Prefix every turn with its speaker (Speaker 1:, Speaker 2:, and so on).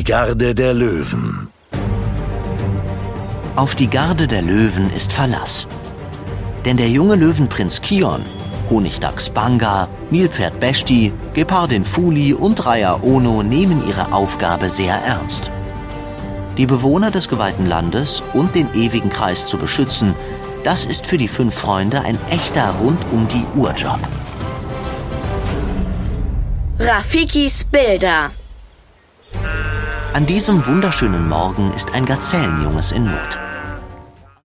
Speaker 1: Die Garde der Löwen.
Speaker 2: Auf die Garde der Löwen ist Verlass. Denn der junge Löwenprinz Kion, Honigdachs Banga, Nilpferd Beshti, Gepardin Fuli und Raya Ono nehmen ihre Aufgabe sehr ernst. Die Bewohner des geweihten Landes und den ewigen Kreis zu beschützen, das ist für die 5 Freunde ein echter Rund-um-die-Uhr-Job.
Speaker 3: Rafikis Bilder.
Speaker 2: An diesem wunderschönen Morgen ist ein Gazellenjunges in Not.